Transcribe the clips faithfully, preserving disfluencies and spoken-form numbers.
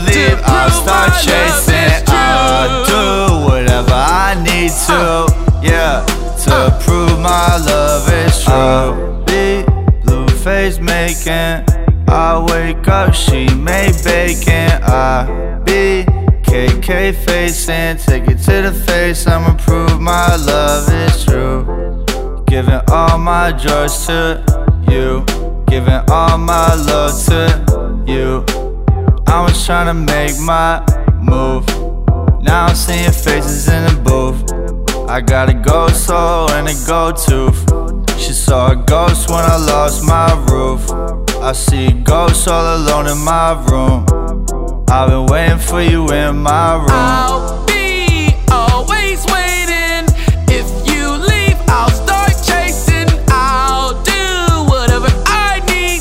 leave, I'll start chasing. I'll do whatever I need to, yeah, to prove my love is true. Be blue face making, I wake up, she made bacon. I be K K facing, take it to the face, I'ma prove my love is true. Giving all my joys to you, giving all my love to you. I was tryna make my move, now I'm seeing faces in the booth. I got a ghost soul and a gold tooth. She saw a ghost when I lost my roof. I see ghosts all alone in my room. I've been waiting for you in my room. I'll be always waiting. If you leave, I'll start chasing. I'll do whatever I need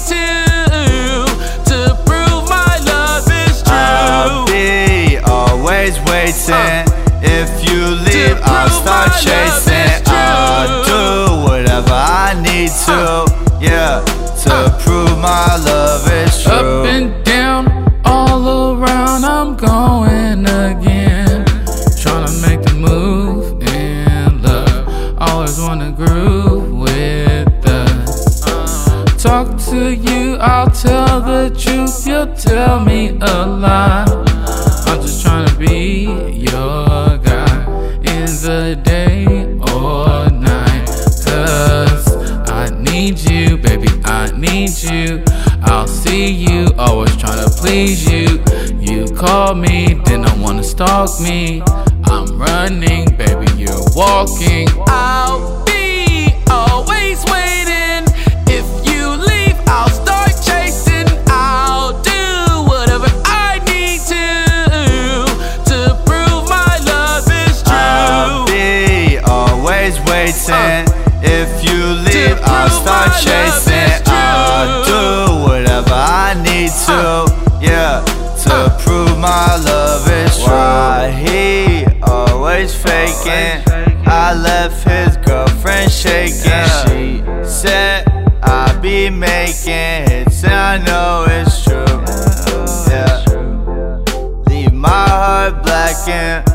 to to prove my love is true. I'll be always waiting. Uh, if you leave, I'll start chasing. I'll do whatever I need to, uh, yeah, to uh, prove my love is true. Up and down, all around, I'm going again. Tryna make the move in love. Always wanna groove with us. Talk to you, I'll tell the truth. You'll tell me a lie. I'm just tryna be your guy in the day or night. Cause I need you, baby, I need you. I'll see you, always tryna please you. You call me, then I wanna stalk me. I'm running, baby, you're walking. I'll be always waiting. If you leave, I'll start chasing. I'll do whatever I need to to prove my love is true. I'll be always waiting. Uh, if you leave, I'll start chasing. I'll do whatever I need to, yeah, to prove my love is true. Why he always faking? I left his girlfriend shaking. She said I be making hits and I know it's true, yeah. Leave my heart blackened.